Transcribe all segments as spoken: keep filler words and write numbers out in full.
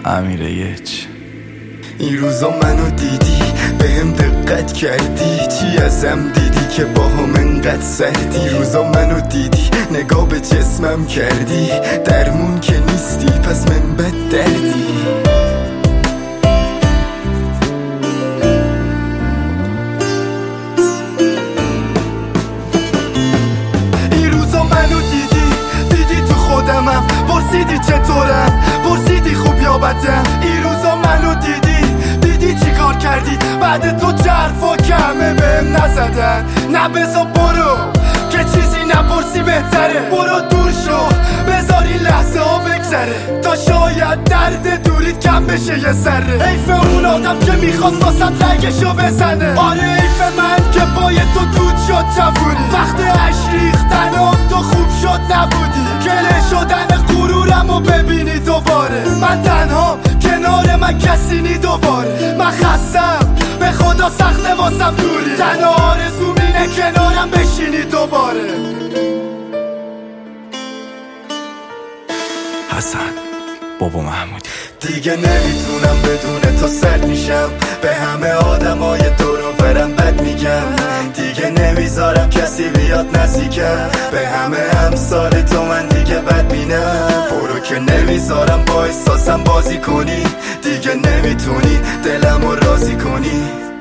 امیر یچ. این روزا منو دیدی بهم دقت کردی، چی ازم دیدی که با هم انقدر سردی. این روزا منو دیدی نگاه به جسمم کردی، درمون که نیستی پس من بد دردی. این روزا منو دیدی دیدی تو خودمم، پرسیدی چطورم، پرسیدی خوب یا بدم. این روزا منو دیدی دیدی چی کار کردی، بعد تو چه حرفا کمه بهم نزدن. نه بزا برو که چیزی نپرسی بهتره، برو دور شو بذار این لحظه ها بگذره، تا شاید درد دوریت کم بشه یه ذره. حیف اون آدم که میخواست واسط رگشو بزنه، آره حیف من که پای تو دود شد جوونی. وقت اش ریختن و تو خوب شد نبودی، گله شدن غرورم و ببینی دوباره. من تنها کنار من کسی نی دوباره، من خستم به خدا سخته واسم دوری، تنها آرزوم اینه کنارم بشینی دوباره. حسن بابا محمودی. دیگه نمیتونم بدون تو سرد میشم، به همه آدمای دور و برم بد میگم. دیگه نمیذارم کسی بیاد نزدیکم، به همه امثال تو من دیگه بد بینم. برو که نمیذارم با احساسم بازی کنی، دیگه نمیتونی دلمو راضی کنی.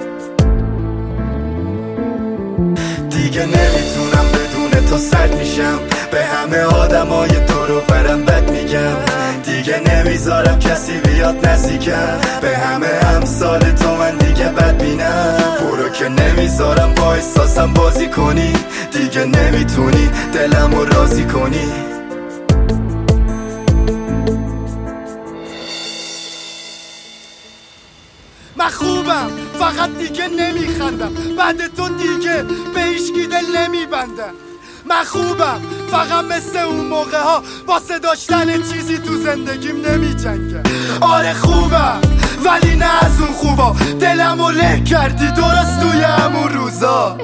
دیگه نمیتونم بدون تو سرد میشم، به همه آدمای دور و برم بد میگم. دیگه نمیذارم کسی بیاد نزدیکم، به همه امثال تو من دیگه بد بینم. برو که نمیذارم با احساسم بازی کنی، دیگه نمیتونی دلمو راضی کنی. من خوبم فقط دیگه نمیخندم، بعد تو دیگه به هیچکی دل نمیبندم. من خوبم فقط مثل اون موقع ها، واسه داشتن چیزی تو زندگیم نمی جنگم. آره خوبم ولی نه از اون خوبا، دلمو له کردی درست توی همون روزا،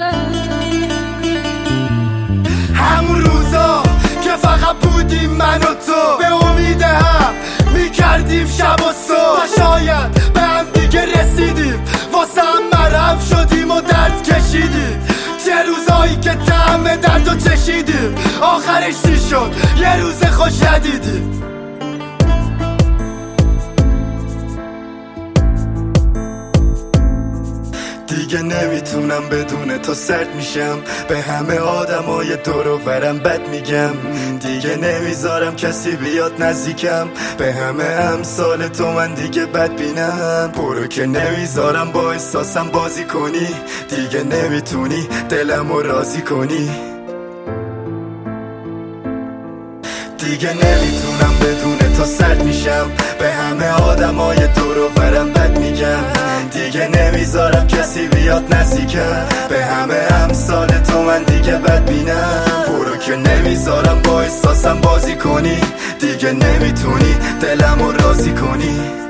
همون روزا که فقط بودیم من و تو، به امید هم میکردیم شب و صبح. تا شاید به هم دیگه رسیدیم، واسه هم مرهم شدیم و درد کشیدیم. چه روزایی که طعم درد و چشیدیم، آخرش چی شد یه روز خوش ندیدیم. دیگه نمیتونم بدون تو سرد میشم، به همه آدمای دور و برم بد میگم. دیگه نمیذارم کسی بیاد نزدیکم، به همه امثال تو من دیگه بد بینم. برو که نمیذارم با احساسم بازی کنی، دیگه نمیتونی دلمو راضی کنی. دیگه نمیتونم بدون تو سرد میشم، به همه آدمای دور و برم بد میگم. دیگه نمیذارم کسی بیاد نزدیکم، به همه امثال تو من دیگه بد بینم. برو که نمیذارم با احساسم بازی کنی، دیگه نمیتونی دلمو راضی کنی.